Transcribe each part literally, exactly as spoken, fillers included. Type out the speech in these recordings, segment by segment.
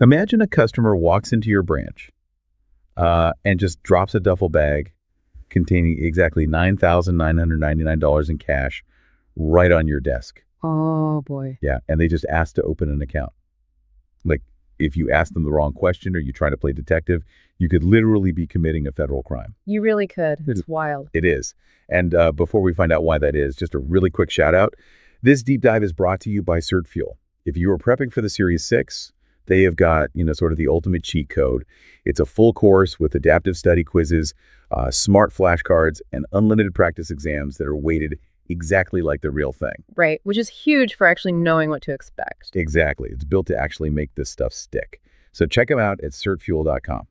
Imagine a customer walks into your branch uh, and just drops a duffel bag containing exactly nine thousand nine hundred ninety-nine dollars in cash right on your desk. Oh, boy. Yeah, and they just ask to open an account. Like, if you ask them the wrong question or you try to play detective, you could literally be committing a federal crime. You really could. It's wild. It is. And uh, before we find out why that is, just a really quick shout out. This deep dive is brought to you by CertFuel. If you are prepping for the Series six, they have got, you know, sort of the ultimate cheat code. It's a full course with adaptive study quizzes, uh, smart flashcards, and unlimited practice exams that are weighted exactly like the real thing. Right, which is huge for actually knowing what to expect. Exactly. It's built to actually make this stuff stick. So check them out at cert fuel dot com.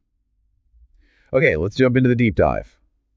Okay, let's jump into the deep dive.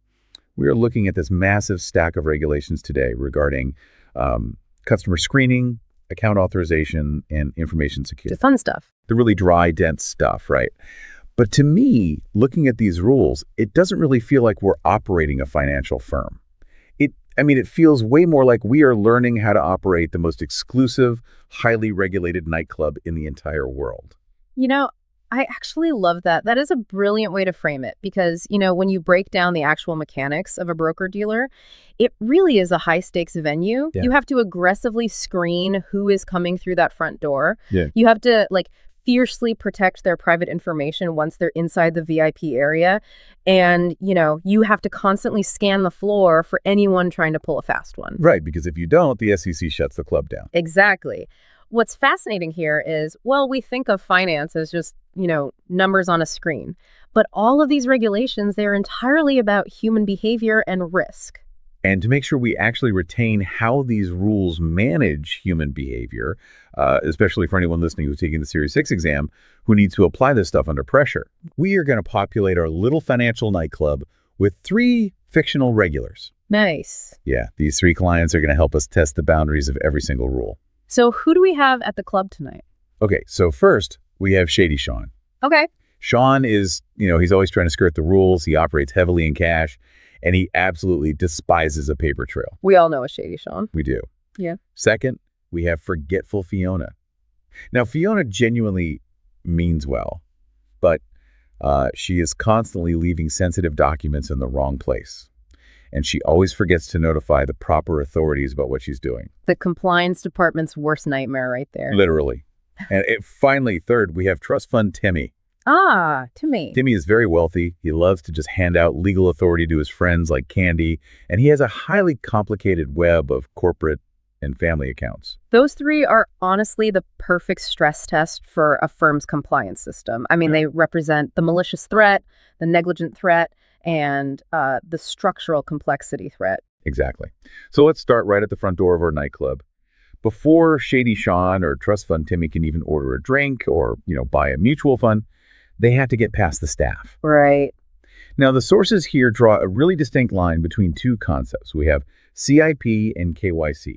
We are looking at this massive stack of regulations today regarding um, customer screening, account authorization, and information security. The fun stuff. The really dry, dense stuff, right? But to me, looking at these rules, it doesn't really feel like we're operating a financial firm. It, I mean, it feels way more like we are learning how to operate the most exclusive, highly regulated nightclub in the entire world. You know, I actually love that. That is a brilliant way to frame it because, you know, when you break down the actual mechanics of a broker-dealer, it really is a high-stakes venue. Yeah. You have to aggressively screen who is coming through that front door. Yeah. You have to, like, fiercely protect their private information once they're inside the V I P area. And, you know, you have to constantly scan the floor for anyone trying to pull a fast one. Right, because if you don't, the S E C shuts the club down. Exactly. What's fascinating here is, well, we think of finance as just, you know, numbers on a screen. But all of these regulations, they're entirely about human behavior and risk. And to make sure we actually retain how these rules manage human behavior, uh, especially for anyone listening who's taking the Series six exam, who needs to apply this stuff under pressure, we are going to populate our little financial nightclub with three fictional regulars. Nice. Yeah, these three clients are going to help us test the boundaries of every single rule. So who do we have at the club tonight? Okay, so first, we have Shady Sean. Okay. Sean is, you know, he's always trying to skirt the rules. He operates heavily in cash. And he absolutely despises a paper trail. We all know a Shady Sean. We do. Yeah. Second, we have Forgetful Fiona. Now, Fiona genuinely means well, but uh, she is constantly leaving sensitive documents in the wrong place. And she always forgets to notify the proper authorities about what she's doing. The compliance department's worst nightmare right there. Literally. And it, finally, third, we have Trust Fund Timmy. Ah, Timmy. Timmy is very wealthy. He loves to just hand out legal authority to his friends like candy, and he has a highly complicated web of corporate and family accounts. Those three are honestly the perfect stress test for a firm's compliance system. I mean, they represent the malicious threat, the negligent threat, and uh, the structural complexity threat. Exactly. So let's start right at the front door of our nightclub. Before Shady Sean or Trust Fund Timmy can even order a drink or, you know, buy a mutual fund, they have to get past the staff. Right. Now, the sources here draw a really distinct line between two concepts. We have C I P and K Y C.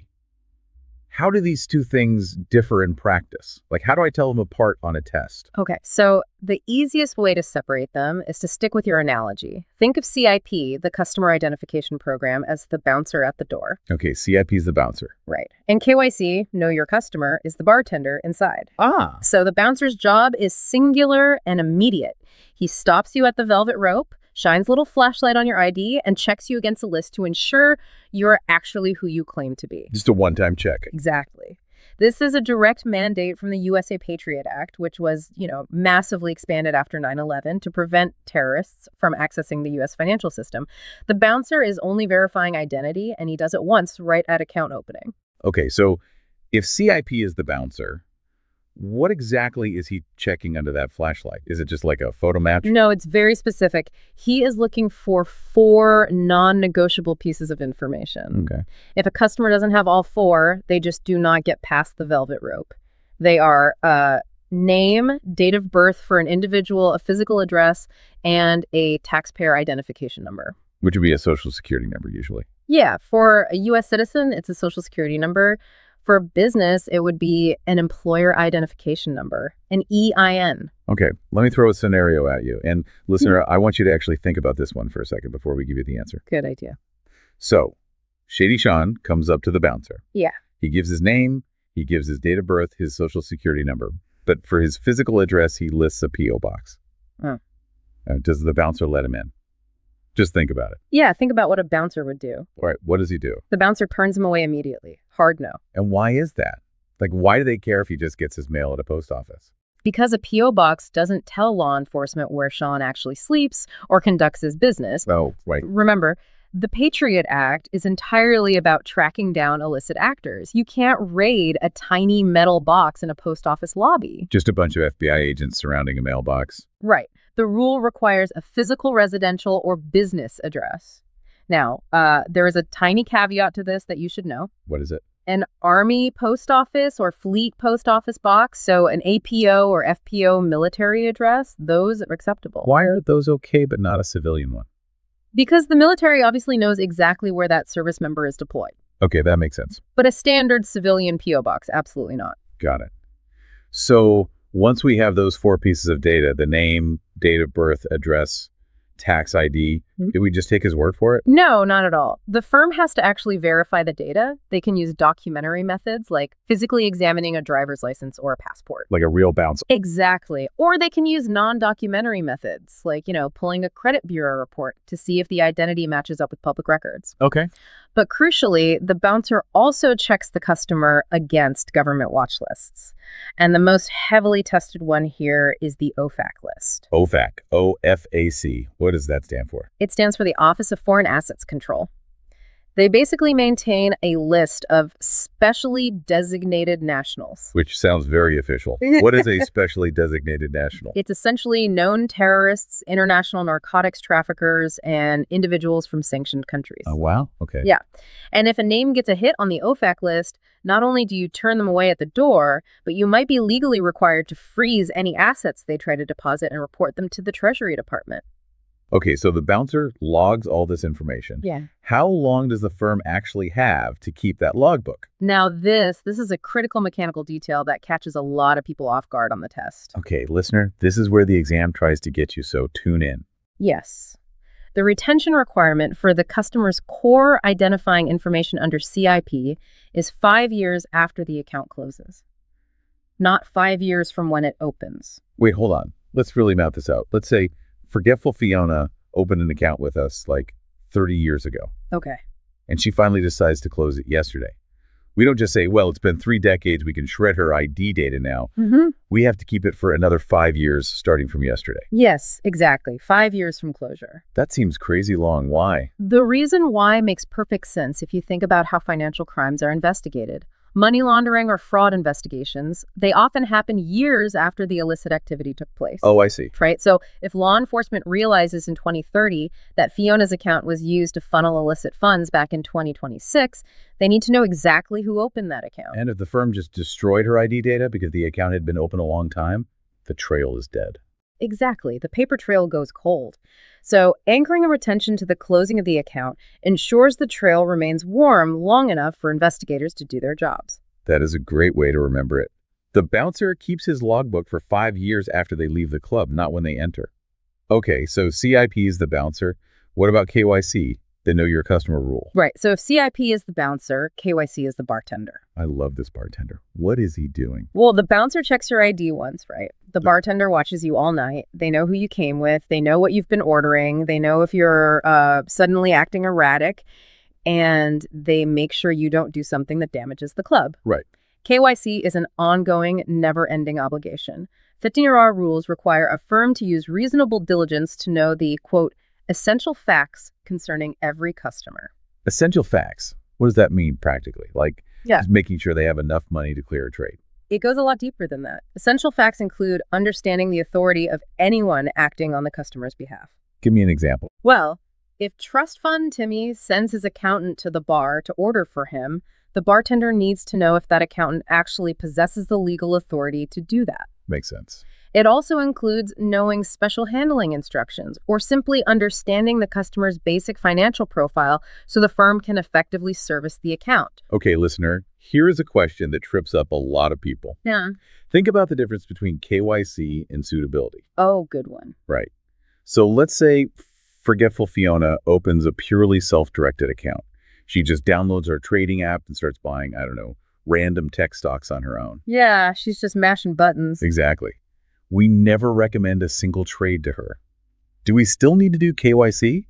How do these two things differ in practice? Like, how do I tell them apart on a test? Okay, so the easiest way to separate them is to stick with your analogy. Think of C I P, the Customer Identification Program, as the bouncer at the door. Okay, C I P is the bouncer. Right. And K Y C, Know Your Customer, is the bartender inside. Ah. So the bouncer's job is singular and immediate. He stops you at the velvet rope, shines a little flashlight on your I D, and checks you against a list to ensure you're actually who you claim to be. Just a one-time check. Exactly. This is a direct mandate from the U S A Patriot Act, which was, you know, massively expanded after nine eleven to prevent terrorists from accessing the U S financial system. The bouncer is only verifying identity, and he does it once right at account opening. Okay, so if C I P is the bouncer, what exactly is he checking under that flashlight? Is it just like a photo match? No, it's very specific. He is looking for four non-negotiable pieces of information. Okay. If a customer doesn't have all four, they just do not get past the velvet rope. They are uh, name, date of birth for an individual, a physical address, and a taxpayer identification number. Which would be a social security number usually. Yeah, for a U S citizen, it's a social security number. For a business, it would be an employer identification number, an E I N. Okay, let me throw a scenario at you. And listener, I want you to actually think about this one for a second before we give you the answer. Good idea. So, Shady Sean comes up to the bouncer. Yeah. He gives his name, he gives his date of birth, his social security number. But for his physical address, he lists a P O box. Oh. Uh, does the bouncer let him in? Just think about it. Yeah, think about what a bouncer would do. All right, what does he do? The bouncer turns him away immediately. Hard no. And why is that? Like, why do they care if he just gets his mail at a post office? Because a P O box doesn't tell law enforcement where Sean actually sleeps or conducts his business. Oh, right. Remember, the Patriot Act is entirely about tracking down illicit actors. You can't raid a tiny metal box in a post office lobby. Just a bunch of F B I agents surrounding a mailbox. Right. The rule requires a physical residential or business address. Now, uh, there is a tiny caveat to this that you should know. What is it? An Army post office or fleet post office box, so an A P O or F P O military address, those are acceptable. Why are those okay but not a civilian one? Because the military obviously knows exactly where that service member is deployed. Okay, that makes sense. But a standard civilian P O box, absolutely not. Got it. So once we have those four pieces of data, the name, date of birth, address, tax I D, Mm-hmm. did we just take his word for it? No, not at all. The firm has to actually verify the data. They can use documentary methods like physically examining a driver's license or a passport. Like a real bounce. Exactly. Or they can use non-documentary methods like, you know, pulling a credit bureau report to see if the identity matches up with public records. Okay. But crucially, the bouncer also checks the customer against government watch lists. And the most heavily tested one here is the O F A C list. O F A C. O F A C. What does that stand for? It stands for the Office of Foreign Assets Control. They basically maintain a list of specially designated nationals. Which sounds very official. What is a specially designated national? It's essentially known terrorists, international narcotics traffickers, and individuals from sanctioned countries. Oh, wow. Okay. Yeah. And if a name gets a hit on the O F A C list, not only do you turn them away at the door, but you might be legally required to freeze any assets they try to deposit and report them to the Treasury Department. Okay, so the bouncer logs all this information. Yeah. How long does the firm actually have to keep that logbook? Now this, this is a critical mechanical detail that catches a lot of people off guard on the test. Okay, listener, this is where the exam tries to get you, so tune in. Yes. The retention requirement for the customer's core identifying information under C I P is five years after the account closes, not five years from when it opens. Wait, hold on. Let's really map this out. Let's say Forgetful Fiona opened an account with us like thirty years ago, Okay. and she finally decides to close it yesterday. We don't just say, well, it's been three decades, we can shred her I D data now. Mm-hmm. We have to keep it for another five years starting from yesterday. Yes, exactly. Five years from closure. That seems crazy long. Why? The reason why makes perfect sense if you think about how financial crimes are investigated. Money laundering or fraud investigations, they often happen years after the illicit activity took place. Oh, I see. Right? So if law enforcement realizes in twenty thirty that Fiona's account was used to funnel illicit funds back in twenty twenty-six, they need to know exactly who opened that account. And if the firm just destroyed her I D data because the account had been open a long time, the trail is dead. Exactly. The paper trail goes cold. So anchoring a retention to the closing of the account ensures the trail remains warm long enough for investigators to do their jobs. That is a great way to remember it. The bouncer keeps his logbook for five years after they leave the club, not when they enter. Okay, so C I P is the bouncer. What about K Y C, the Know Your Customer rule? Right. So if C I P is the bouncer, K Y C is the bartender. I love this bartender. What is he doing? Well, the bouncer checks your I D once, right? The bartender watches you all night. They know who you came with. They know what you've been ordering. They know if you're uh, suddenly acting erratic. And they make sure you don't do something that damages the club. Right. K Y C is an ongoing, never-ending obligation. fifteen R rules require a firm to use reasonable diligence to know the, quote, essential facts concerning every customer. Essential facts. What does that mean practically? Like Yeah. just making sure they have enough money to clear a trade. It goes a lot deeper than that. Essential facts include understanding the authority of anyone acting on the customer's behalf. Give me an example. Well, if Trust Fund Timmy sends his accountant to the bar to order for him, the bartender needs to know if that accountant actually possesses the legal authority to do that. Makes sense. It also includes knowing special handling instructions or simply understanding the customer's basic financial profile so the firm can effectively service the account. Okay, listener, here is a question that trips up a lot of people. Yeah. Think about the difference between K Y C and suitability. Oh, good one. Right. So let's say Forgetful Fiona opens a purely self-directed account. She just downloads our trading app and starts buying, I don't know, random tech stocks on her own. Yeah, she's just mashing buttons. Exactly. We never recommend a single trade to her. Do we still need to do K Y C?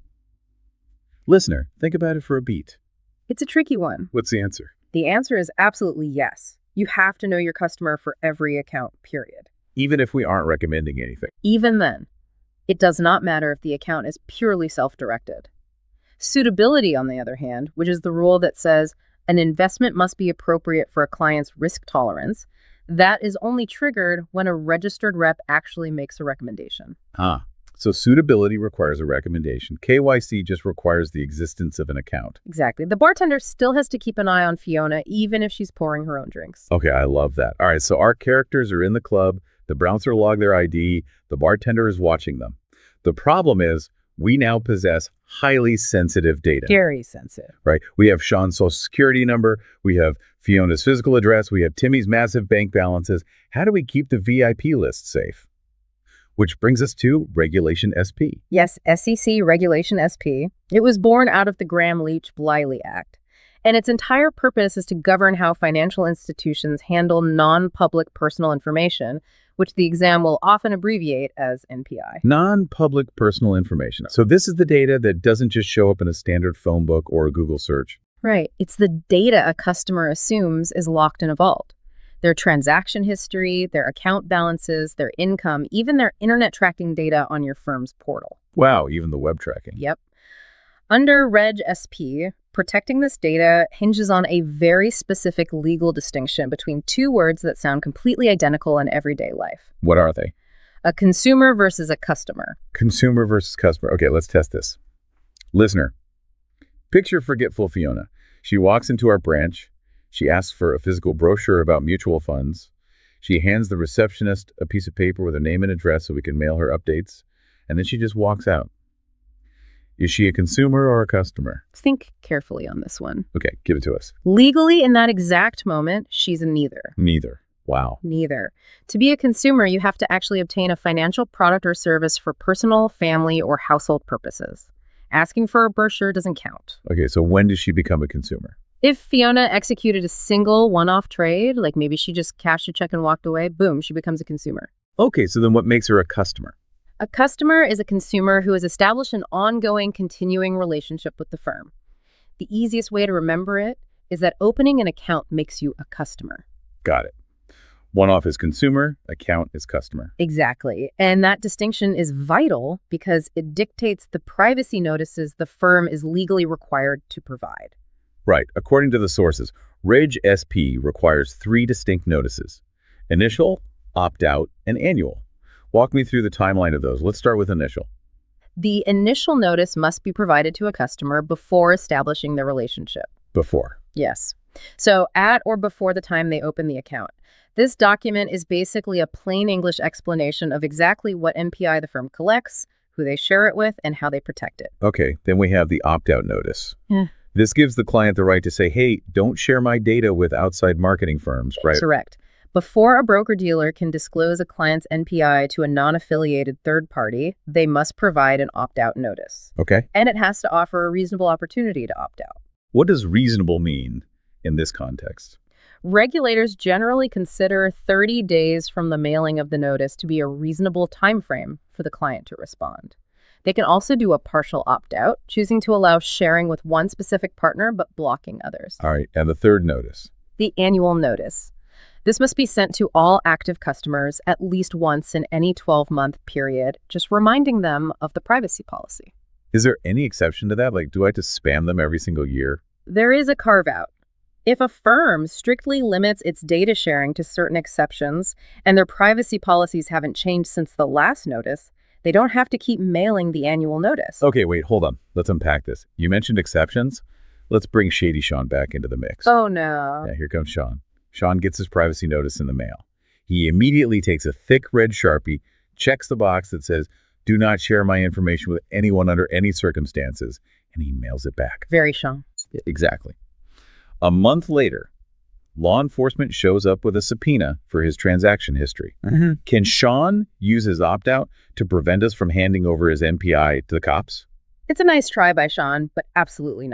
Listener, think about it for a beat. It's a tricky one. What's the answer? The answer is absolutely yes. You have to know your customer for every account, period. Even if we aren't recommending anything. Even then, it does not matter if the account is purely self-directed. Suitability, on the other hand, which is the rule that says an investment must be appropriate for a client's risk tolerance, that is only triggered when a registered rep actually makes a recommendation. Ah, so suitability requires a recommendation. K Y C just requires the existence of an account. Exactly. The bartender still has to keep an eye on Fiona, even if she's pouring her own drinks. Okay, I love that. All right, so our characters are in the club. The bouncer logged their I D. The bartender is watching them. The problem is we now possess highly sensitive data. Very sensitive. Right? We have Sean's social security number. We have Fiona's physical address. We have Timmy's massive bank balances. How do we keep the V I P list safe? Which brings us to Regulation S P. Yes, S E C Regulation S P. It was born out of the Gramm-Leach-Bliley Act. And its entire purpose is to govern how financial institutions handle non-public personal information, which the exam will often abbreviate as N P I. Non-public personal information. So this is the data that doesn't just show up in a standard phone book or a Google search. Right. It's the data a customer assumes is locked in a vault. Their transaction history, their account balances, their income, even their internet tracking data on your firm's portal. Wow, even the web tracking. Yep. Under Reg S P, protecting this data hinges on a very specific legal distinction between two words that sound completely identical in everyday life. What are they? A consumer versus a customer. Consumer versus customer. Okay, let's test this. Listener, picture forgetful Fiona. She walks into our branch. She asks for a physical brochure about mutual funds. She hands the receptionist a piece of paper with her name and address so we can mail her updates. And then she just walks out. Is she a consumer or a customer? Think carefully on this one. Okay, give it to us. Legally, in that exact moment, she's a neither. Neither. Wow. Neither. To be a consumer, you have to actually obtain a financial product or service for personal, family, or household purposes. Asking for a brochure doesn't count. Okay, so when does she become a consumer? If Fiona executed a single one-off trade, like maybe she just cashed a check and walked away, boom, she becomes a consumer. Okay, so then what makes her a customer? A customer is a consumer who has established an ongoing, continuing relationship with the firm. The easiest way to remember it is that opening an account makes you a customer. Got it. One-off is consumer, account is customer. Exactly. And that distinction is vital because it dictates the privacy notices the firm is legally required to provide. Right. According to the sources, Reg S P requires three distinct notices: initial, opt-out, and annual. Walk me through the timeline of those. Let's start with initial. The initial notice must be provided to a customer before establishing the relationship. Before. Yes. So at or before the time they open the account. This document is basically a plain English explanation of exactly what N P I the firm collects, who they share it with, and how they protect it. Okay, then we have the opt-out notice. Yeah. This gives the client the right to say, hey, don't share my data with outside marketing firms, right? Correct. Before a broker-dealer can disclose a client's N P I to a non-affiliated third party, they must provide an opt-out notice. Okay. And it has to offer a reasonable opportunity to opt out. What does reasonable mean in this context? Regulators generally consider thirty days from the mailing of the notice to be a reasonable time frame for the client to respond. They can also do a partial opt-out, choosing to allow sharing with one specific partner but blocking others. All right, and the third notice? The annual notice. This must be sent to all active customers at least once in any twelve-month period, just reminding them of the privacy policy. Is there any exception to that? Like, do I have to spam them every single year? There is a carve-out. If a firm strictly limits its data sharing to certain exceptions and their privacy policies haven't changed since the last notice, they don't have to keep mailing the annual notice. Okay, wait, hold on. Let's unpack this. You mentioned exceptions. Let's bring Shady Sean back into the mix. Oh, no. Yeah, here comes Sean. Sean gets his privacy notice in the mail. He immediately takes a thick red Sharpie, checks the box that says, do not share my information with anyone under any circumstances, and he mails it back. Very Sean. Exactly. A month later, law enforcement shows up with a subpoena for his transaction history. Mm-hmm. Can Sean use his opt-out to prevent us from handing over his N P I to the cops? It's a nice try by Sean, but absolutely not.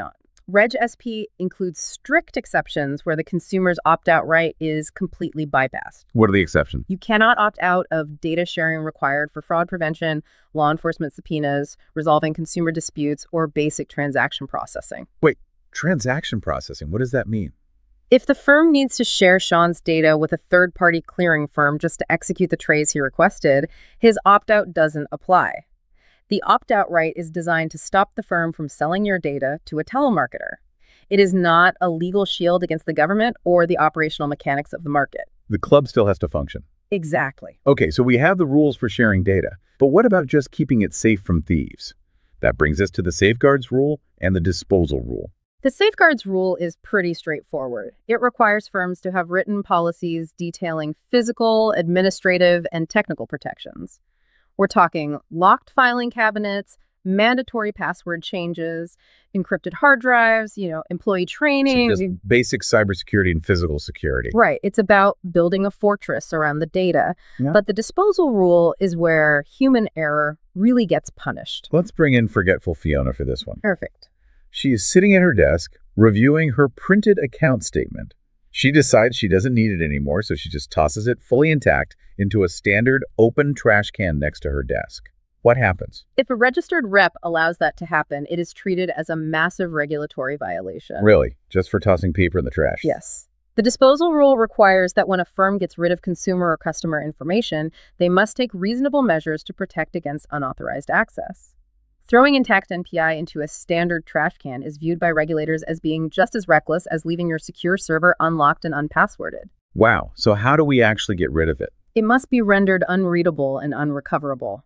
Reg S P includes strict exceptions where the consumer's opt-out right is completely bypassed. What are the exceptions? You cannot opt out of data sharing required for fraud prevention, law enforcement subpoenas, resolving consumer disputes, or basic transaction processing. Wait, transaction processing, what does that mean? If the firm needs to share Sean's data with a third-party clearing firm just to execute the trades he requested, his opt-out doesn't apply. The opt-out right is designed to stop the firm from selling your data to a telemarketer. It is not a legal shield against the government or the operational mechanics of the market. The club still has to function. Exactly. Okay, so we have the rules for sharing data, but what about just keeping it safe from thieves? That brings us to the safeguards rule and the disposal rule. The safeguards rule is pretty straightforward. It requires firms to have written policies detailing physical, administrative, and technical protections. We're talking locked filing cabinets, mandatory password changes, encrypted hard drives, you know, employee training. So just basic cybersecurity and physical security. Right. It's about building a fortress around the data. Yeah. But the disposal rule is where human error really gets punished. Let's bring in forgetful Fiona for this one. Perfect. She is sitting at her desk, reviewing her printed account statement. She decides she doesn't need it anymore, so she just tosses it fully intact into a standard open trash can next to her desk. What happens? If a registered rep allows that to happen, it is treated as a massive regulatory violation. Really? Just for tossing paper in the trash? Yes. The disposal rule requires that when a firm gets rid of consumer or customer information, they must take reasonable measures to protect against unauthorized access. Throwing intact N P I into a standard trash can is viewed by regulators as being just as reckless as leaving your secure server unlocked and unpassworded. Wow. So how do we actually get rid of it? It must be rendered unreadable and unrecoverable.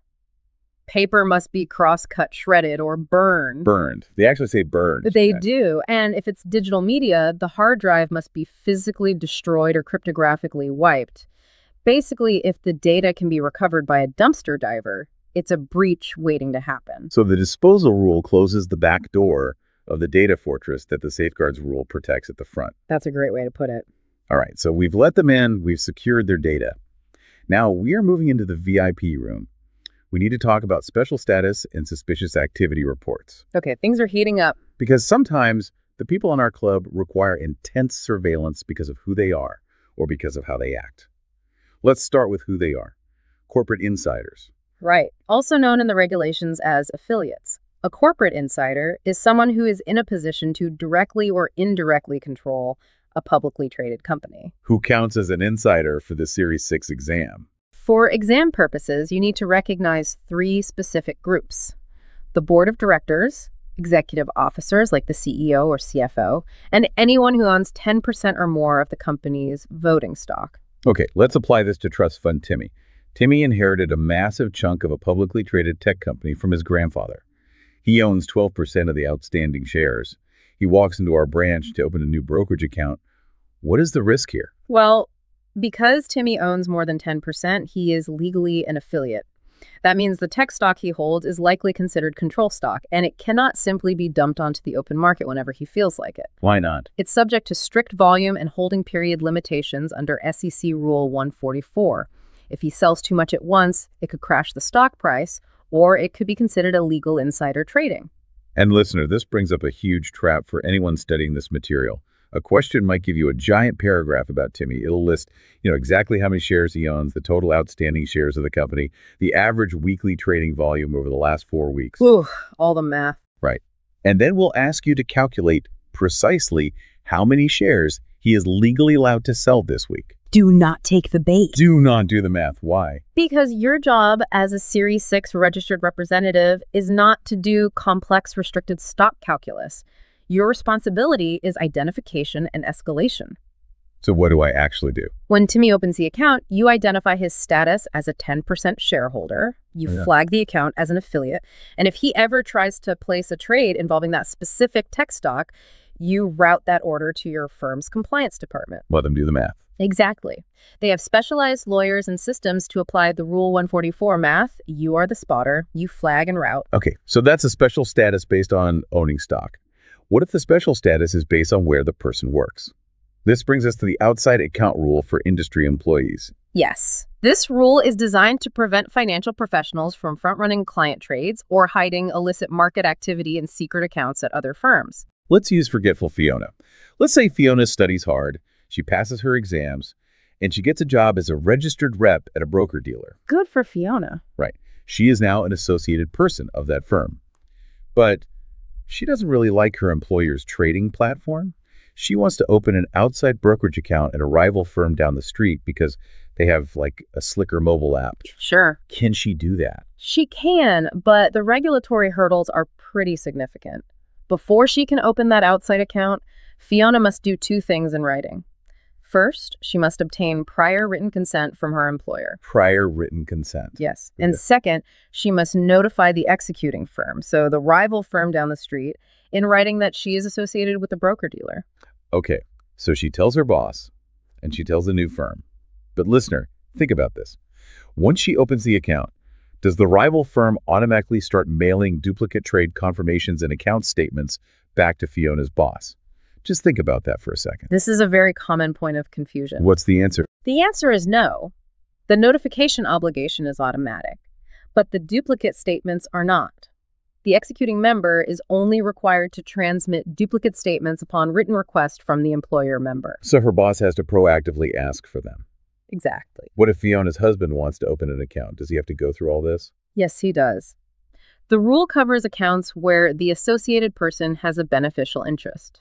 Paper must be cross-cut, shredded, or burned. Burned. They actually say burned. They do. And if it's digital media, the hard drive must be physically destroyed or cryptographically wiped. Basically, if the data can be recovered by a dumpster diver, it's a breach waiting to happen. So the disposal rule closes the back door of the data fortress that the safeguards rule protects at the front. That's a great way to put it. All right, so we've let them in, we've secured their data. Now we are moving into the V I P room. We need to talk about special status and suspicious activity reports. Okay, things are heating up. Because sometimes the people in our club require intense surveillance because of who they are or because of how they act. Let's start with who they are. Corporate insiders. Right. Also known in the regulations as affiliates. A corporate insider is someone who is in a position to directly or indirectly control a publicly traded company. Who counts as an insider for the Series six exam. For exam purposes, you need to recognize three specific groups. The board of directors, executive officers like the C E O or C F O, and anyone who owns ten percent or more of the company's voting stock. Okay, let's apply this to trust fund Timmy. Timmy inherited a massive chunk of a publicly traded tech company from his grandfather. He owns twelve percent of the outstanding shares. He walks into our branch to open a new brokerage account. What is the risk here? Well, because Timmy owns more than ten percent, he is legally an affiliate. That means the tech stock he holds is likely considered control stock, and it cannot simply be dumped onto the open market whenever he feels like it. Why not? It's subject to strict volume and holding period limitations under S E C Rule one forty-four. If he sells too much at once, it could crash the stock price, or it could be considered illegal insider trading. And listener, this brings up a huge trap for anyone studying this material. A question might give you a giant paragraph about Timmy. It'll list, you know, exactly how many shares he owns, the total outstanding shares of the company, the average weekly trading volume over the last four weeks. Ooh, all the math. Right. And then we'll ask you to calculate precisely how many shares he is legally allowed to sell this week. Do not take the bait. Do not do the math. Why? Because your job as a Series six registered representative is not to do complex restricted stock calculus. Your responsibility is identification and escalation. So what do I actually do? When Timmy opens the account, you identify his status as a ten percent shareholder. You Yeah. flag the account as an affiliate. And if he ever tries to place a trade involving that specific tech stock, you route that order to your firm's compliance department. Let them do the math. Exactly. They have specialized lawyers and systems to apply the Rule one forty-four math. You are the spotter. You flag and route. Okay, so that's a special status based on owning stock. What if the special status is based on where the person works? This brings us to the outside account rule for industry employees. Yes. This rule is designed to prevent financial professionals from front-running client trades or hiding illicit market activity in secret accounts at other firms. Let's use forgetful Fiona. Let's say Fiona studies hard, she passes her exams, and she gets a job as a registered rep at a broker-dealer. Good for Fiona. Right. She is now an associated person of that firm. But she doesn't really like her employer's trading platform. She wants to open an outside brokerage account at a rival firm down the street because they have like a slicker mobile app. Sure. Can she do that? She can, but the regulatory hurdles are pretty significant. Before she can open that outside account, Fiona must do two things in writing. First, she must obtain prior written consent from her employer. Prior written consent. Yes. And second, she must notify the executing firm, so the rival firm down the street, in writing that she is associated with the broker-dealer. Okay, so she tells her boss, and she tells the new firm. But listener, think about this. Once she opens the account, does the rival firm automatically start mailing duplicate trade confirmations and account statements back to Fiona's boss? Just think about that for a second. This is a very common point of confusion. What's the answer? The answer is no. The notification obligation is automatic, but the duplicate statements are not. The executing member is only required to transmit duplicate statements upon written request from the employer member. So her boss has to proactively ask for them. Exactly. What if Fiona's husband wants to open an account? Does he have to go through all this? Yes, he does. The rule covers accounts where the associated person has a beneficial interest.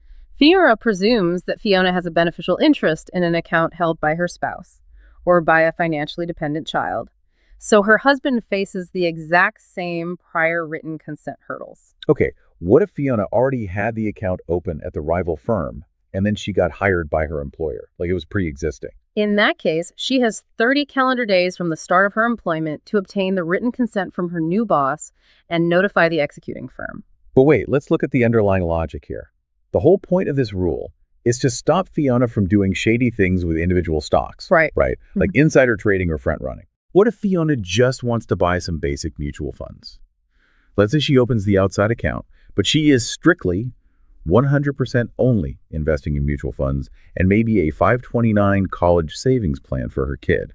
FINRA presumes that Fiona has a beneficial interest in an account held by her spouse or by a financially dependent child. So her husband faces the exact same prior written consent hurdles. Okay, what if Fiona already had the account open at the rival firm and then she got hired by her employer? Like it was pre-existing. In that case, she has thirty calendar days from the start of her employment to obtain the written consent from her new boss and notify the executing firm. But wait, let's look at the underlying logic here. The whole point of this rule is to stop Fiona from doing shady things with individual stocks. Right. Right. Mm-hmm. Like insider trading or front running. What if Fiona just wants to buy some basic mutual funds? Let's say she opens the outside account, but she is strictly one hundred percent only investing in mutual funds and maybe a five twenty-nine college savings plan for her kid.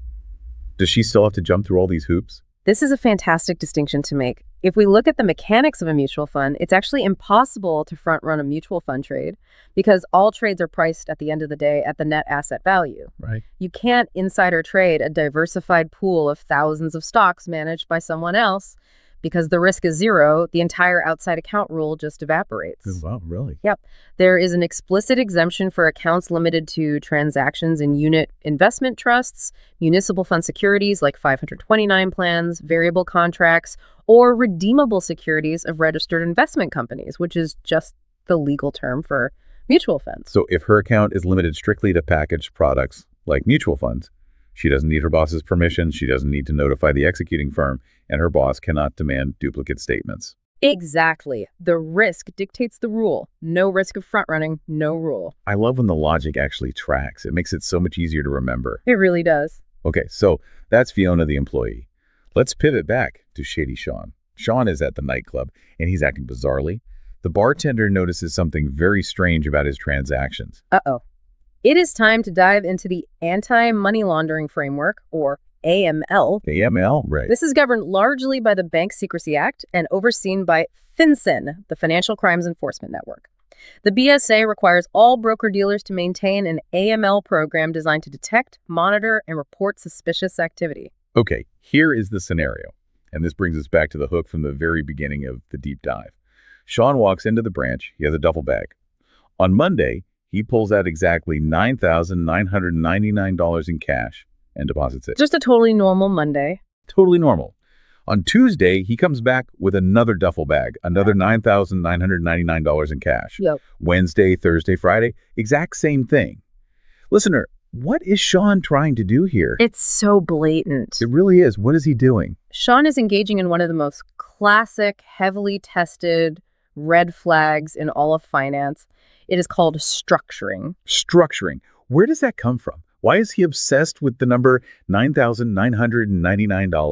Does she still have to jump through all these hoops? This is a fantastic distinction to make. If we look at the mechanics of a mutual fund, it's actually impossible to front-run a mutual fund trade because all trades are priced at the end of the day at the net asset value. Right. You can't insider trade a diversified pool of thousands of stocks managed by someone else because the risk is zero. The entire outside account rule just evaporates. Wow, really? Yep. There is an explicit exemption for accounts limited to transactions in unit investment trusts, municipal fund securities like five twenty-nine plans, variable contracts, or redeemable securities of registered investment companies, which is just the legal term for mutual funds. So if her account is limited strictly to packaged products like mutual funds, she doesn't need her boss's permission, she doesn't need to notify the executing firm, and her boss cannot demand duplicate statements. Exactly. The risk dictates the rule. No risk of front running, no rule. I love when the logic actually tracks. It makes it so much easier to remember. It really does. Okay, so that's Fiona the employee. Let's pivot back to Shady Sean. Sean is at the nightclub, and he's acting bizarrely. The bartender notices something very strange about his transactions. Uh-oh. It is time to dive into the Anti-Money Laundering Framework, or A M L. A M L, right. This is governed largely by the Bank Secrecy Act and overseen by FinCEN, the Financial Crimes Enforcement Network. The B S A requires all broker-dealers to maintain an A M L program designed to detect, monitor, and report suspicious activity. Okay, here is the scenario. And this brings us back to the hook from the very beginning of the deep dive. Sean walks into the branch. He has a duffel bag. On Monday, he pulls out exactly nine thousand nine hundred ninety-nine dollars in cash and deposits it. Just a totally normal Monday. Totally normal. On Tuesday, he comes back with another duffel bag, another nine thousand nine hundred ninety-nine dollars in cash. Yep. Wednesday, Thursday, Friday, exact same thing. Listener, what is Sean trying to do here? It's so blatant. It really is. What is he doing? Sean is engaging in one of the most classic, heavily tested red flags in all of finance. It is called structuring. Structuring. Where does that come from? Why is he obsessed with the number nine thousand nine hundred ninety-nine dollars?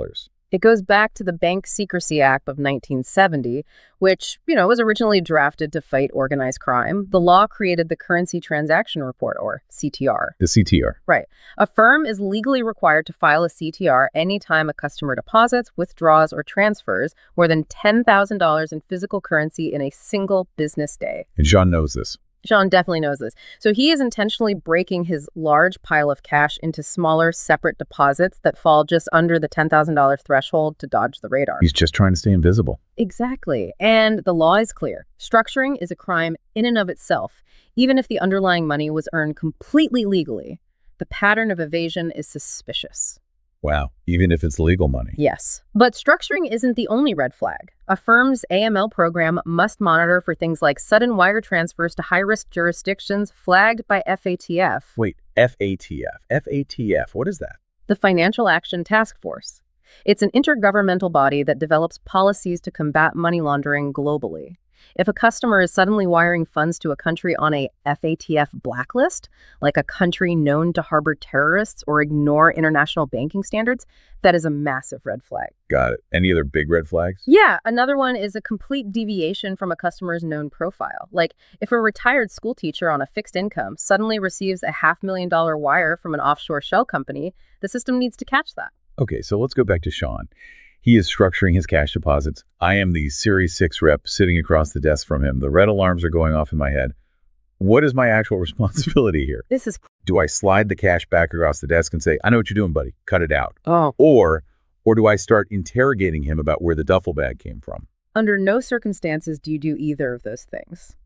It goes back to the Bank Secrecy Act of nineteen seventy, which, you know, was originally drafted to fight organized crime. The law created the Currency Transaction Report, or C T R. The C T R. Right. A firm is legally required to file a C T R anytime a customer deposits, withdraws, or transfers more than ten thousand dollars in physical currency in a single business day. And Sean knows this. Sean definitely knows this. So he is intentionally breaking his large pile of cash into smaller, separate deposits that fall just under the ten thousand dollars threshold to dodge the radar. He's just trying to stay invisible. Exactly. And the law is clear. Structuring is a crime in and of itself, even if the underlying money was earned completely legally. The pattern of evasion is suspicious. Wow, even if it's legal money. Yes. But structuring isn't the only red flag. A firm's A M L program must monitor for things like sudden wire transfers to high-risk jurisdictions flagged by F A T F. Wait, F A T F. F A T F, what is that? The Financial Action Task Force. It's an intergovernmental body that develops policies to combat money laundering globally. If a customer is suddenly wiring funds to a country on a F A T F blacklist, like a country known to harbor terrorists or ignore international banking standards, that is a massive red flag. Got it. Any other big red flags? Yeah, another one is a complete deviation from a customer's known profile. Like if a retired school teacher on a fixed income suddenly receives a half million dollar wire from an offshore shell company, the system needs to catch that. Okay, so let's go back to Sean. He is structuring his cash deposits. I am the Series six rep sitting across the desk from him. The red alarms are going off in my head. What is my actual responsibility here? This is... Do I slide the cash back across the desk and say, I know what you're doing, buddy. Cut it out. Oh. Or, or do I start interrogating him about where the duffel bag came from? Under no circumstances do you do either of those things.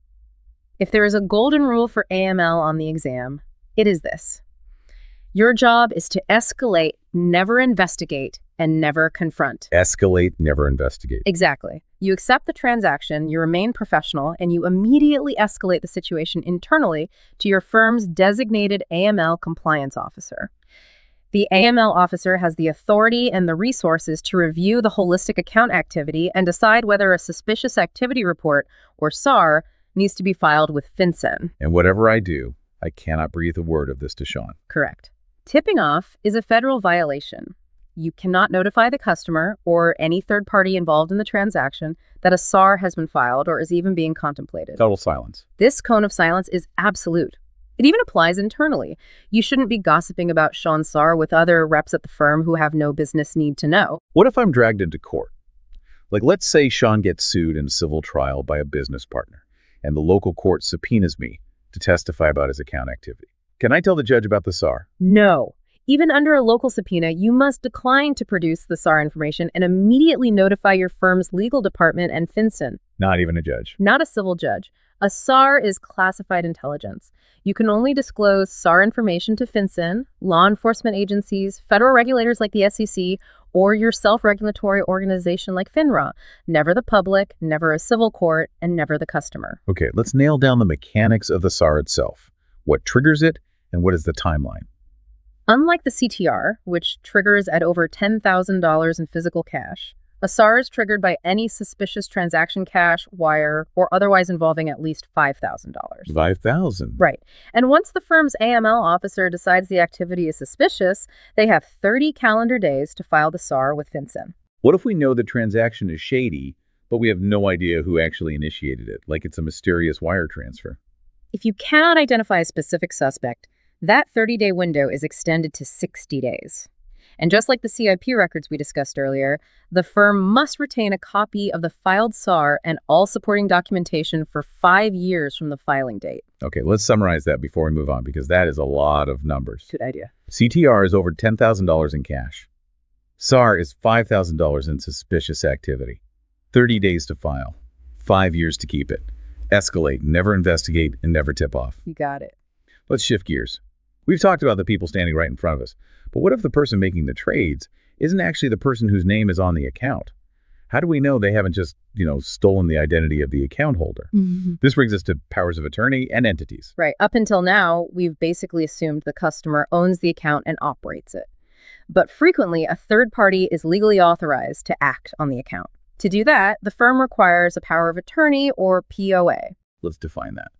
If there is a golden rule for A M L on the exam, it is this. Your job is to escalate, never investigate, and never confront. Escalate, never investigate. Exactly. You accept the transaction, you remain professional, and you immediately escalate the situation internally to your firm's designated A M L compliance officer. The A M L officer has the authority and the resources to review the holistic account activity and decide whether a suspicious activity report, or S A R, needs to be filed with FinCEN. And whatever I do, I cannot breathe a word of this to Sean. Correct. Tipping off is a federal violation. You cannot notify the customer or any third party involved in the transaction that a S A R has been filed or is even being contemplated. Total silence. This cone of silence is absolute. It even applies internally. You shouldn't be gossiping about Sean's S A R with other reps at the firm who have no business need to know. What if I'm dragged into court? Like, let's say Sean gets sued in a civil trial by a business partner, and the local court subpoenas me to testify about his account activity. Can I tell the judge about the S A R? No. Even under a local subpoena, you must decline to produce the S A R information and immediately notify your firm's legal department and FinCEN. Not even a judge. Not a civil judge. A S A R is classified intelligence. You can only disclose S A R information to FinCEN, law enforcement agencies, federal regulators like the S E C, or your self-regulatory organization like FINRA. Never the public, never a civil court, and never the customer. Okay, let's nail down the mechanics of the S A R itself. What triggers it, and what is the timeline? Unlike the C T R, which triggers at over ten thousand dollars in physical cash, a S A R is triggered by any suspicious transaction, cash, wire, or otherwise involving at least five thousand dollars. five thousand dollars. Right. And once the firm's A M L officer decides the activity is suspicious, they have thirty calendar days to file the S A R with FinCEN. What if we know the transaction is shady, but we have no idea who actually initiated it, like it's a mysterious wire transfer? If you cannot identify a specific suspect, that thirty-day window is extended to sixty days. And just like the C I P records we discussed earlier, the firm must retain a copy of the filed S A R and all supporting documentation for five years from the filing date. Okay, let's summarize that before we move on, because that is a lot of numbers. Good idea. C T R is over ten thousand dollars in cash. S A R is five thousand dollars in suspicious activity. thirty days to file. Five years to keep it. Escalate, never investigate, and never tip off. You got it. Let's shift gears. We've talked about the people standing right in front of us, but what if the person making the trades isn't actually the person whose name is on the account? How do we know they haven't just, you know, stolen the identity of the account holder? Mm-hmm. This brings us to powers of attorney and entities. Right. Up until now, we've basically assumed the customer owns the account and operates it. But frequently, a third party is legally authorized to act on the account. To do that, the firm requires a power of attorney or P O A. Let's define that.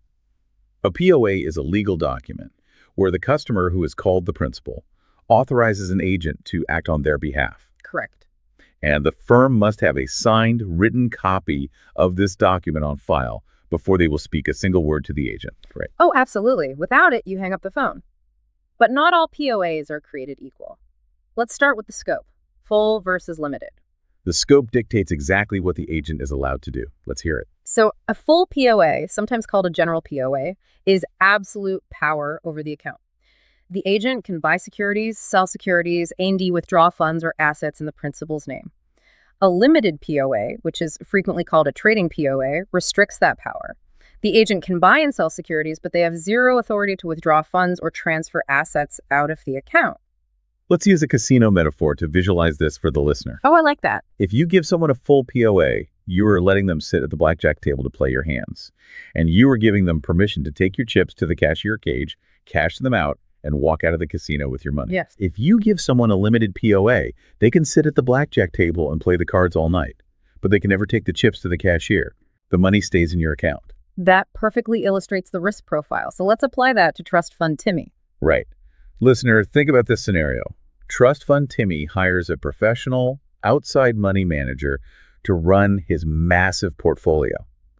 A P O A is a legal document where the customer, who is called the principal, authorizes an agent to act on their behalf. Correct. And the firm must have a signed, written copy of this document on file before they will speak a single word to the agent. Right. Oh, absolutely. Without it, you hang up the phone. But not all P O As are created equal. Let's start with the scope, full versus limited. The scope dictates exactly what the agent is allowed to do. Let's hear it. So a full P O A, sometimes called a general P O A, is absolute power over the account. The agent can buy securities, sell securities, A and D withdraw funds or assets in the principal's name. A limited P O A, which is frequently called a trading P O A, restricts that power. The agent can buy and sell securities, but they have zero authority to withdraw funds or transfer assets out of the account. Let's use a casino metaphor to visualize this for the listener. Oh, I like that. If you give someone a full P O A, you are letting them sit at the blackjack table to play your hands. And you are giving them permission to take your chips to the cashier cage, cash them out, and walk out of the casino with your money. Yes. If you give someone a limited P O A, they can sit at the blackjack table and play the cards all night, but they can never take the chips to the cashier. The money stays in your account. That perfectly illustrates the risk profile. So let's apply that to Trust Fund Timmy. Right. Listener, think about this scenario. Trust Fund Timmy hires a professional, outside money manager to run his massive portfolio.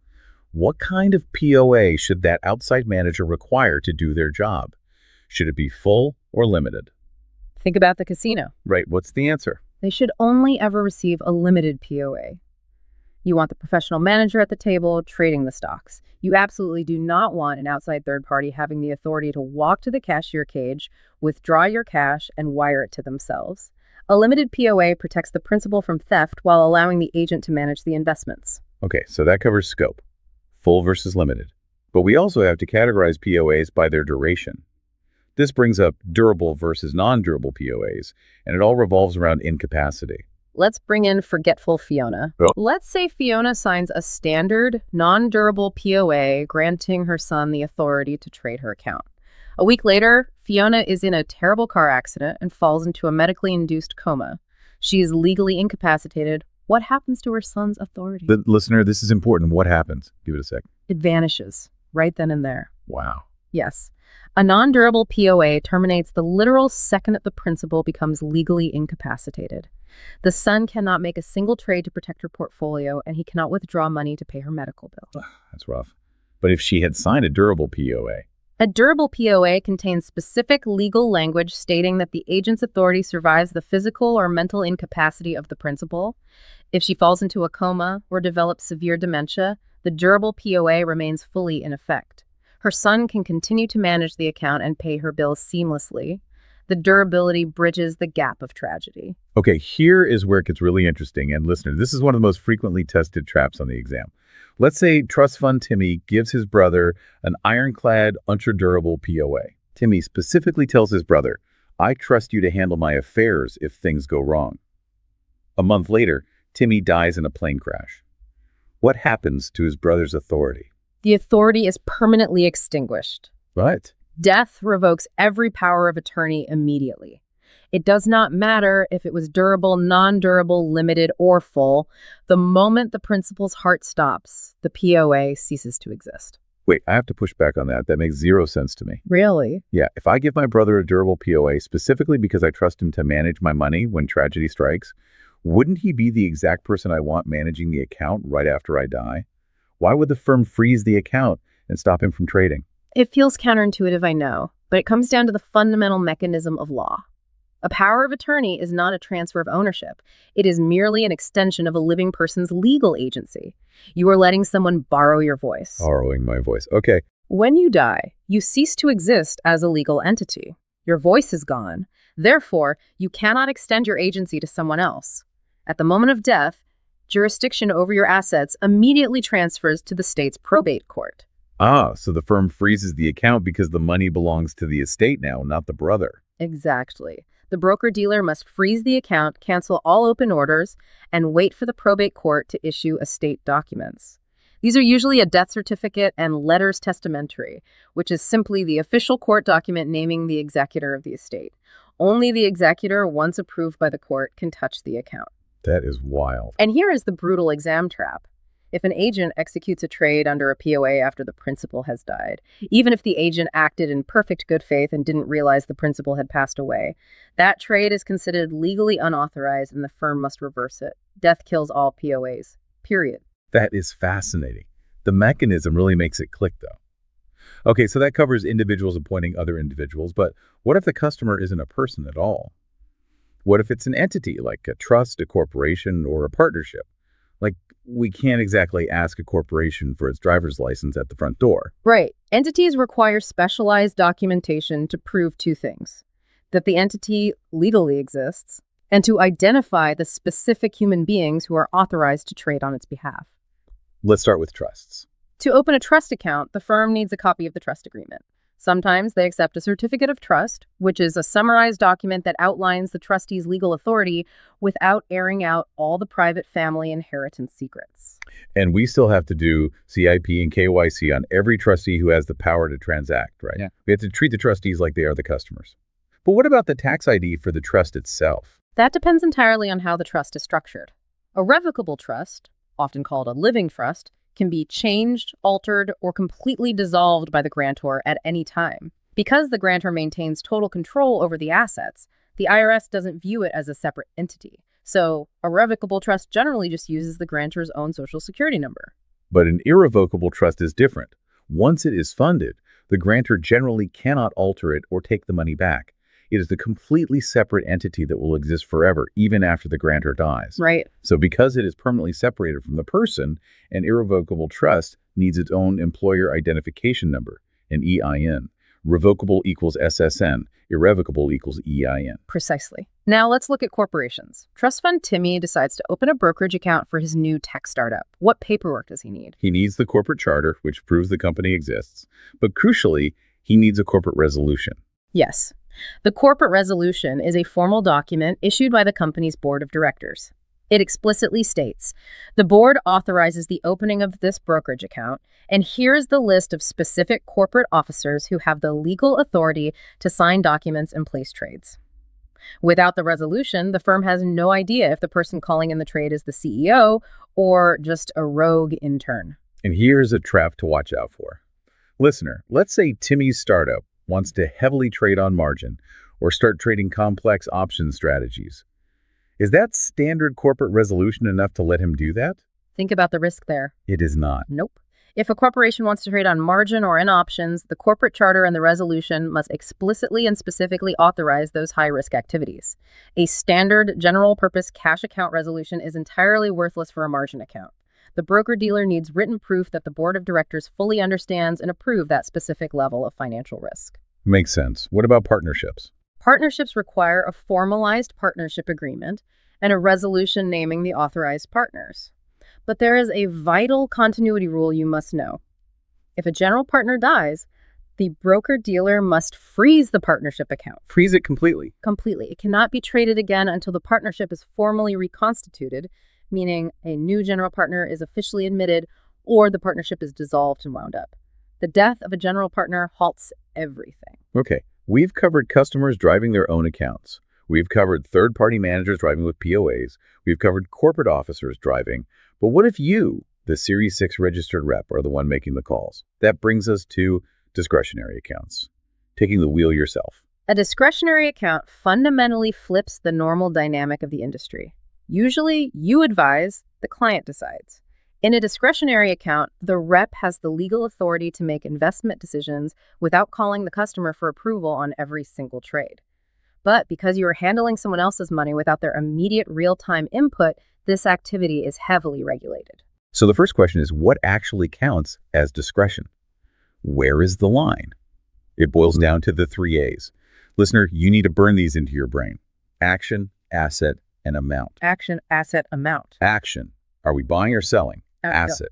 What kind of P O A should that outside manager require to do their job? Should it be full or limited? Think about the casino. Right, what's the answer? They should only ever receive a limited P O A. You want the professional manager at the table trading the stocks. You absolutely do not want an outside third party having the authority to walk to the cashier cage, withdraw your cash, and wire it to themselves. A limited P O A protects the principal from theft while allowing the agent to manage the investments. Okay, so that covers scope, full versus limited. But we also have to categorize P O As by their duration. This brings up durable versus non-durable P O As, and it all revolves around incapacity. Let's bring in forgetful Fiona. Oh. Let's say Fiona signs a standard, non-durable P O A granting her son the authority to trade her account. A week later, Fiona is in a terrible car accident and falls into a medically induced coma. She is legally incapacitated. What happens to her son's authority? The listener, this is important. What happens? Give it a sec. It vanishes right then and there. Wow. Yes. A non-durable P O A terminates the literal second the principal becomes legally incapacitated. The son cannot make a single trade to protect her portfolio, and he cannot withdraw money to pay her medical bill. That's rough. But if she had signed a durable P O A? A durable P O A contains specific legal language stating that the agent's authority survives the physical or mental incapacity of the principal. If she falls into a coma or develops severe dementia, the durable P O A remains fully in effect. Her son can continue to manage the account and pay her bills seamlessly. The durability bridges the gap of tragedy. Okay, here is where it gets really interesting. And listener, this is one of the most frequently tested traps on the exam. Let's say Trust Fund Timmy gives his brother an ironclad, ultra-durable P O A. Timmy specifically tells his brother, "I trust you to handle my affairs if things go wrong." A month later, Timmy dies in a plane crash. What happens to his brother's authority? The authority is permanently extinguished. What? Death revokes every power of attorney immediately. It does not matter if it was durable, non-durable, limited, or full. The moment the principal's heart stops, the P O A ceases to exist. Wait, I have to push back on that. That makes zero sense to me. Really? Yeah, if I give my brother a durable P O A specifically because I trust him to manage my money when tragedy strikes, wouldn't he be the exact person I want managing the account right after I die? Why would the firm freeze the account and stop him from trading? It feels counterintuitive, I know, but it comes down to the fundamental mechanism of law. A power of attorney is not a transfer of ownership. It is merely an extension of a living person's legal agency. You are letting someone borrow your voice. Borrowing my voice. Okay. When you die, you cease to exist as a legal entity. Your voice is gone. Therefore, you cannot extend your agency to someone else. At the moment of death, jurisdiction over your assets immediately transfers to the state's probate court. Ah, so the firm freezes the account because the money belongs to the estate now, not the brother. Exactly. The broker-dealer must freeze the account, cancel all open orders, and wait for the probate court to issue estate documents. These are usually a death certificate and letters testamentary, which is simply the official court document naming the executor of the estate. Only the executor, once approved by the court, can touch the account. That is wild. And here is the brutal exam trap. If an agent executes a trade under a P O A after the principal has died, even if the agent acted in perfect good faith and didn't realize the principal had passed away, that trade is considered legally unauthorized and the firm must reverse it. Death kills all P O As. Period. That is fascinating. The mechanism really makes it click, though. Okay, so that covers individuals appointing other individuals, but what if the customer isn't a person at all? What if it's an entity, like a trust, a corporation, or a partnership? Like, we can't exactly ask a corporation for its driver's license at the front door. Right. Entities require specialized documentation to prove two things: that the entity legally exists, and to identify the specific human beings who are authorized to trade on its behalf. Let's start with trusts. To open a trust account, the firm needs a copy of the trust agreement. Sometimes they accept a certificate of trust, which is a summarized document that outlines the trustee's legal authority without airing out all the private family inheritance secrets. And we still have to do C I P and K Y C on every trustee who has the power to transact, right? Yeah. We have to treat the trustees like they are the customers. But what about the tax I D for the trust itself? That depends entirely on how the trust is structured. A revocable trust, often called a living trust, can be changed, altered, or completely dissolved by the grantor at any time. Because the grantor maintains total control over the assets, the I R S doesn't view it as a separate entity. So a revocable trust generally just uses the grantor's own social security number. But an irrevocable trust is different. Once it is funded, the grantor generally cannot alter it or take the money back. It is a completely separate entity that will exist forever, even after the grantor dies. Right. So because it is permanently separated from the person, an irrevocable trust needs its own employer identification number, an E I N. Revocable equals S S N. Irrevocable equals E I N. Precisely. Now let's look at corporations. Trust fund Timmy decides to open a brokerage account for his new tech startup. What paperwork does he need? He needs the corporate charter, which proves the company exists. But crucially, he needs a corporate resolution. Yes. The corporate resolution is a formal document issued by the company's board of directors. It explicitly states, the board authorizes the opening of this brokerage account, and here's the list of specific corporate officers who have the legal authority to sign documents and place trades. Without the resolution, the firm has no idea if the person calling in the trade is the C E O or just a rogue intern. And here's a trap to watch out for. Listener, let's say Timmy's startup wants to heavily trade on margin or start trading complex option strategies. Is that standard corporate resolution enough to let him do that? Think about the risk there. It is not. Nope. If a corporation wants to trade on margin or in options, the corporate charter and the resolution must explicitly and specifically authorize those high-risk activities. A standard general-purpose cash account resolution is entirely worthless for a margin account. The broker-dealer needs written proof that the board of directors fully understands and approve that specific level of financial risk. Makes sense. What about partnerships? Partnerships require a formalized partnership agreement and a resolution naming the authorized partners. But there is a vital continuity rule you must know. If a general partner dies, the broker-dealer must freeze the partnership account. Freeze it completely. Completely. It cannot be traded again until the partnership is formally reconstituted, meaning a new general partner is officially admitted or the partnership is dissolved and wound up. The death of a general partner halts everything. Okay, we've covered customers driving their own accounts. We've covered third-party managers driving with P O As. We've covered corporate officers driving. But what if you, the Series six registered rep, are the one making the calls? That brings us to discretionary accounts, taking the wheel yourself. A discretionary account fundamentally flips the normal dynamic of the industry. Usually, you advise, the client decides. In a discretionary account, the rep has the legal authority to make investment decisions without calling the customer for approval on every single trade. But because you are handling someone else's money without their immediate real-time input, this activity is heavily regulated. So the first question is, what actually counts as discretion? Where is the line? It boils down to the three A's. Listener, you need to burn these into your brain. Action, asset, and amount. Action, asset, amount. Action. Are we buying or selling? Uh, Asset.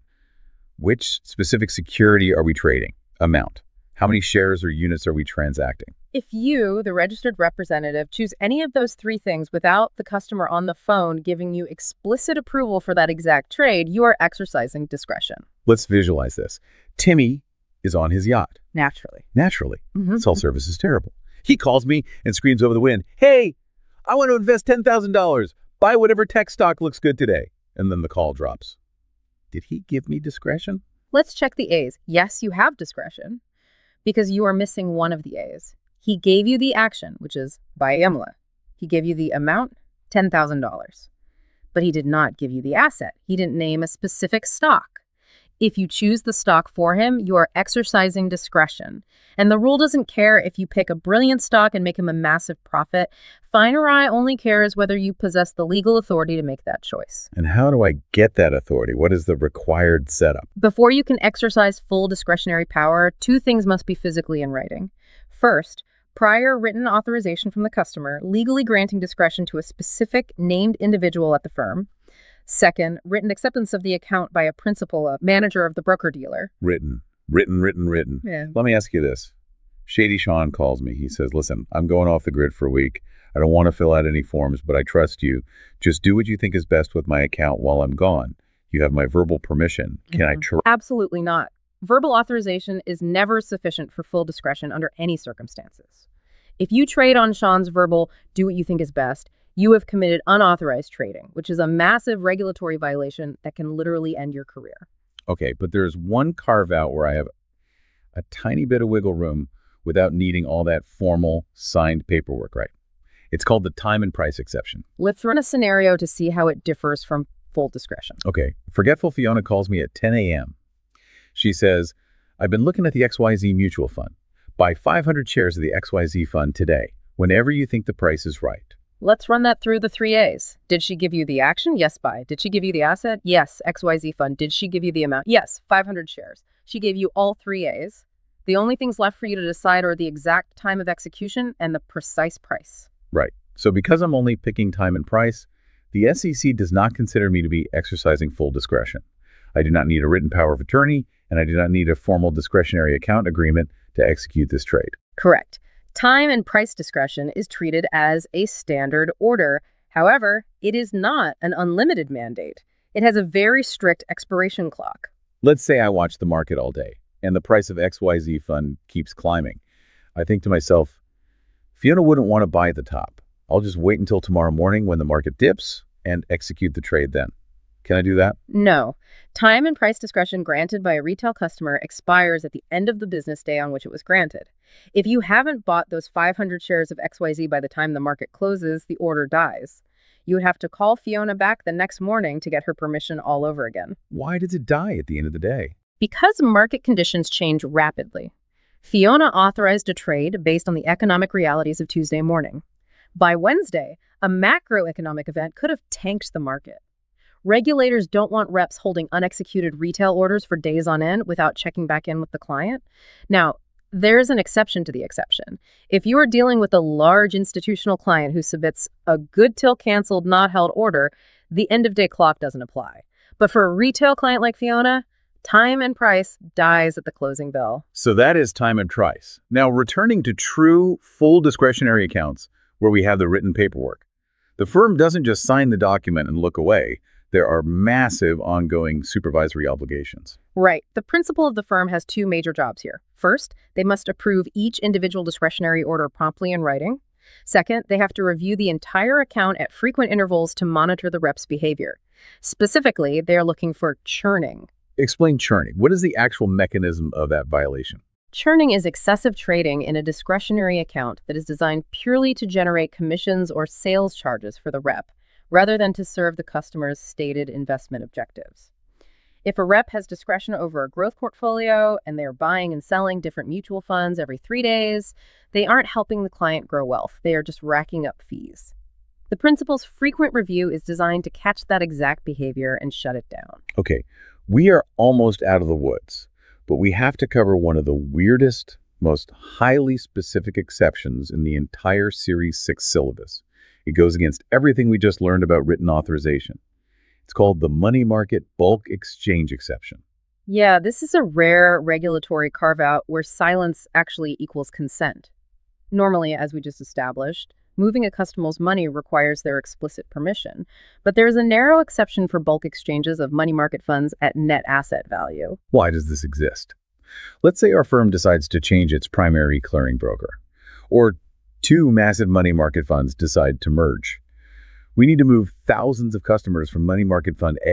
Which specific security are we trading? Amount. How many shares or units are we transacting? If you, the registered representative, choose any of those three things without the customer on the phone giving you explicit approval for that exact trade, you are exercising discretion. Let's visualize this. Timmy is on his yacht. Naturally. Naturally. Mm-hmm. Cell service is terrible. He calls me and screams over the wind, "Hey, I want to invest ten thousand dollars. Buy whatever tech stock looks good today." And then the call drops. Did he give me discretion? Let's check the A's. Yes, you have discretion because you are missing one of the A's. He gave you the action, which is buy E M L A. He gave you the amount, ten thousand dollars. But he did not give you the asset. He didn't name a specific stock. If you choose the stock for him, you are exercising discretion. And the rule doesn't care if you pick a brilliant stock and make him a massive profit. Fine or I only cares whether you possess the legal authority to make that choice. And how do I get that authority? What is the required setup? Before you can exercise full discretionary power, two things must be physically in writing. First, prior written authorization from the customer, legally granting discretion to a specific named individual at the firm. Second, written acceptance of the account by a principal, a manager of the broker-dealer. Written, written, written, written. Yeah. Let me ask you this. Shady Sean calls me. He says, listen, I'm going off the grid for a week. I don't want to fill out any forms, but I trust you. Just do what you think is best with my account while I'm gone. You have my verbal permission. Can Mhm. I try? Absolutely not. Verbal authorization is never sufficient for full discretion under any circumstances. If you trade on Sean's verbal, do what you think is best, you have committed unauthorized trading, which is a massive regulatory violation that can literally end your career. Okay, but there's one carve out where I have a tiny bit of wiggle room without needing all that formal signed paperwork, right? It's called the time and price exception. Let's run a scenario to see how it differs from full discretion. Okay, Forgetful Fiona calls me at ten a.m. She says, I've been looking at the X Y Z mutual fund. Buy five hundred shares of the X Y Z fund today, whenever you think the price is right. Let's run that through the three A's. Did she give you the action? Yes, buy. Did she give you the asset? Yes, X Y Z fund. Did she give you the amount? Yes, five hundred shares. She gave you all three A's. The only things left for you to decide are the exact time of execution and the precise price. Right. So because I'm only picking time and price, the S E C does not consider me to be exercising full discretion. I do not need a written power of attorney, and I do not need a formal discretionary account agreement to execute this trade. Correct. Time and price discretion is treated as a standard order. However, it is not an unlimited mandate. It has a very strict expiration clock. Let's say I watch the market all day, and the price of X Y Z fund keeps climbing. I think to myself, Fiona wouldn't want to buy at the top. I'll just wait until tomorrow morning when the market dips and execute the trade then. Can I do that? No. Time and price discretion granted by a retail customer expires at the end of the business day on which it was granted. If you haven't bought those five hundred shares of X Y Z by the time the market closes, the order dies. You would have to call Fiona back the next morning to get her permission all over again. Why does it die at the end of the day? Because market conditions change rapidly. Fiona authorized a trade based on the economic realities of Tuesday morning. By Wednesday, a macroeconomic event could have tanked the market. Regulators don't want reps holding unexecuted retail orders for days on end without checking back in with the client. Now, there's an exception to the exception. If you are dealing with a large institutional client who submits a good till canceled, not held order, the end of day clock doesn't apply. But for a retail client like Fiona, time and price dies at the closing bell. So that is time and price. Now, returning to true full discretionary accounts where we have the written paperwork. The firm doesn't just sign the document and look away. There are massive ongoing supervisory obligations. Right. The principal of the firm has two major jobs here. First, they must approve each individual discretionary order promptly in writing. Second, they have to review the entire account at frequent intervals to monitor the rep's behavior. Specifically, they are looking for churning. Explain churning. What is the actual mechanism of that violation? Churning is excessive trading in a discretionary account that is designed purely to generate commissions or sales charges for the rep, rather than to serve the customer's stated investment objectives. If a rep has discretion over a growth portfolio and they're buying and selling different mutual funds every three days, they aren't helping the client grow wealth. They are just racking up fees. The principal's frequent review is designed to catch that exact behavior and shut it down. Okay, we are almost out of the woods, but we have to cover one of the weirdest, most highly specific exceptions in the entire Series six syllabus. It goes against everything we just learned about written authorization. It's called the money market bulk exchange exception. Yeah, this is a rare regulatory carve-out where silence actually equals consent. Normally, as we just established, moving a customer's money requires their explicit permission, but there is a narrow exception for bulk exchanges of money market funds at net asset value. Why does this exist? Let's say our firm decides to change its primary clearing broker, or two massive money market funds decide to merge. We need to move thousands of customers from money market fund A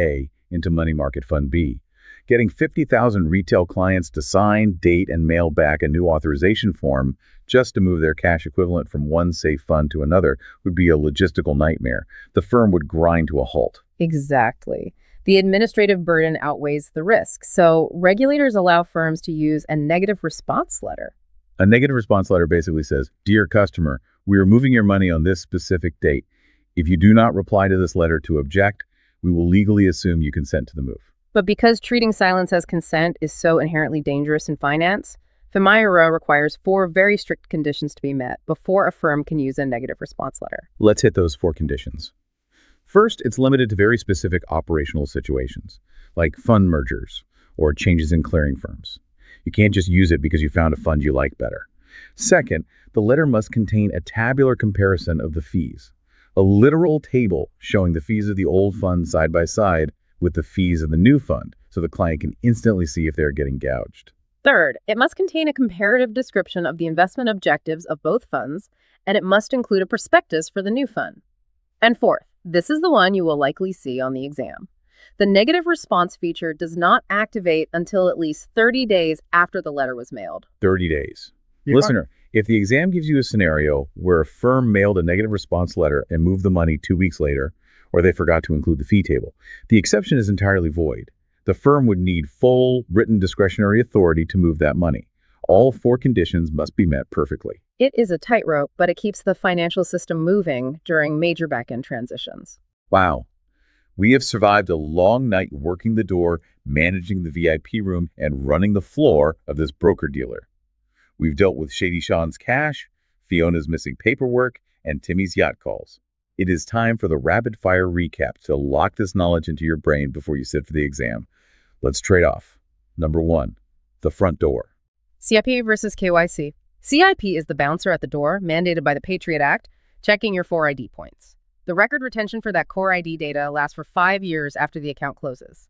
into Money Market Fund B. Getting fifty thousand retail clients to sign, date, and mail back a new authorization form just to move their cash equivalent from one safe fund to another would be a logistical nightmare. The firm would grind to a halt. Exactly. The administrative burden outweighs the risk, so regulators allow firms to use a negative response letter. A negative response letter basically says, "Dear customer, we are moving your money on this specific date. If you do not reply to this letter to object, we will legally assume you consent to the move." But because treating silence as consent is so inherently dangerous in finance, FIMIRA requires four very strict conditions to be met before a firm can use a negative response letter. Let's hit those four conditions. First, it's limited to very specific operational situations, like fund mergers or changes in clearing firms. You can't just use it because you found a fund you like better. Second, the letter must contain a tabular comparison of the fees, a literal table showing the fees of the old fund side by side with the fees of the new fund, so the client can instantly see if they're getting gouged. Third, it must contain a comparative description of the investment objectives of both funds, and it must include a prospectus for the new fund. And fourth, this is the one you will likely see on the exam. The negative response feature does not activate until at least thirty days after the letter was mailed. thirty days. Yeah. Listener, if the exam gives you a scenario where a firm mailed a negative response letter and moved the money two weeks later, or they forgot to include the fee table, the exception is entirely void. The firm would need full written discretionary authority to move that money. All four conditions must be met perfectly. It is a tightrope, but it keeps the financial system moving during major back-end transitions. Wow. We have survived a long night working the door, managing the V I P room, and running the floor of this broker-dealer. We've dealt with Shady Sean's cash, Fiona's missing paperwork, and Timmy's yacht calls. It is time for the rapid-fire recap to lock this knowledge into your brain before you sit for the exam. Let's trade off. Number one, the front door. C I P versus K Y C. C I P is the bouncer at the door, mandated by the Patriot Act, checking your four I D points. The record retention for that core I D data lasts for five years after the account closes.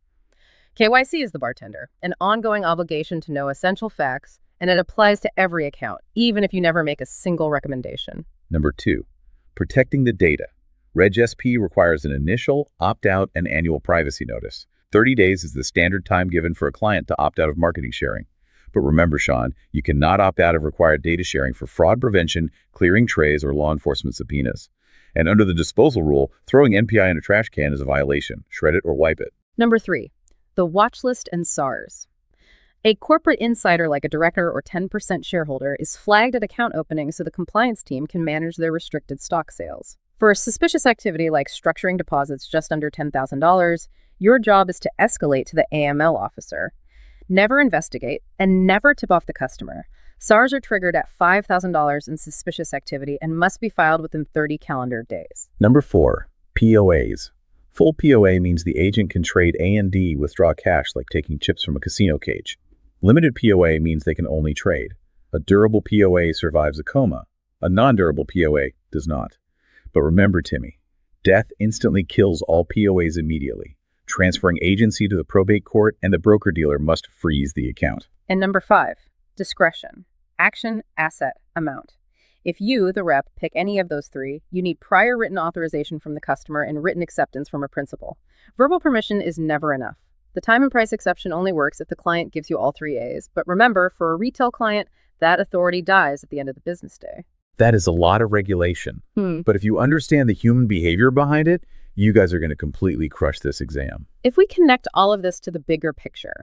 K Y C is the bartender, an ongoing obligation to know essential facts, and it applies to every account, even if you never make a single recommendation. Number two, protecting the data. Reg S P requires an initial, opt-out, and annual privacy notice. thirty days is the standard time given for a client to opt out of marketing sharing. But remember, Sean, you cannot opt out of required data sharing for fraud prevention, clearing trays, or law enforcement subpoenas. And under the disposal rule, throwing N P I in a trash can is a violation. Shred it or wipe it. Number three, the watch list and S A Rs. A corporate insider like a director or ten percent shareholder is flagged at account opening so the compliance team can manage their restricted stock sales. For a suspicious activity like structuring deposits just under ten thousand dollars, your job is to escalate to the A M L officer. Never investigate and never tip off the customer. S A Rs are triggered at five thousand dollars in suspicious activity and must be filed within thirty calendar days. Number four, P O As. Full P O A means the agent can trade A and D, withdraw cash like taking chips from a casino cage. Limited P O A means they can only trade. A durable P O A survives a coma. A non-durable P O A does not. But remember, Timmy, death instantly kills all P O As immediately, transferring agency to the probate court, and the broker-dealer must freeze the account. And number five, discretion. Action, asset, amount. If you, the rep, pick any of those three, you need prior written authorization from the customer and written acceptance from a principal. Verbal permission is never enough. The time and price exception only works if the client gives you all three A's. But remember, for a retail client, that authority dies at the end of the business day. That is a lot of regulation. Hmm. But if you understand the human behavior behind it, you guys are going to completely crush this exam. If we connect all of this to the bigger picture,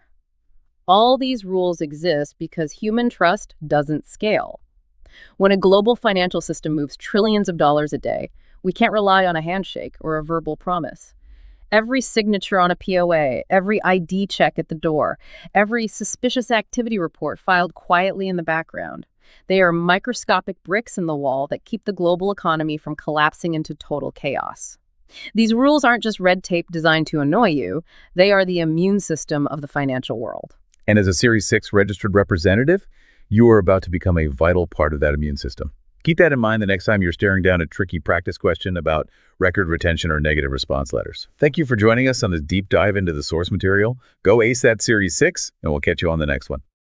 all these rules exist because human trust doesn't scale. When a global financial system moves trillions of dollars a day, we can't rely on a handshake or a verbal promise. Every signature on a P O A, every I D check at the door, every suspicious activity report filed quietly in the background. They are microscopic bricks in the wall that keep the global economy from collapsing into total chaos. These rules aren't just red tape designed to annoy you. They are the immune system of the financial world. And as a Series six registered representative, you are about to become a vital part of that immune system. Keep that in mind the next time you're staring down a tricky practice question about record retention or negative response letters. Thank you for joining us on this deep dive into the source material. Go ace that Series six, and we'll catch you on the next one.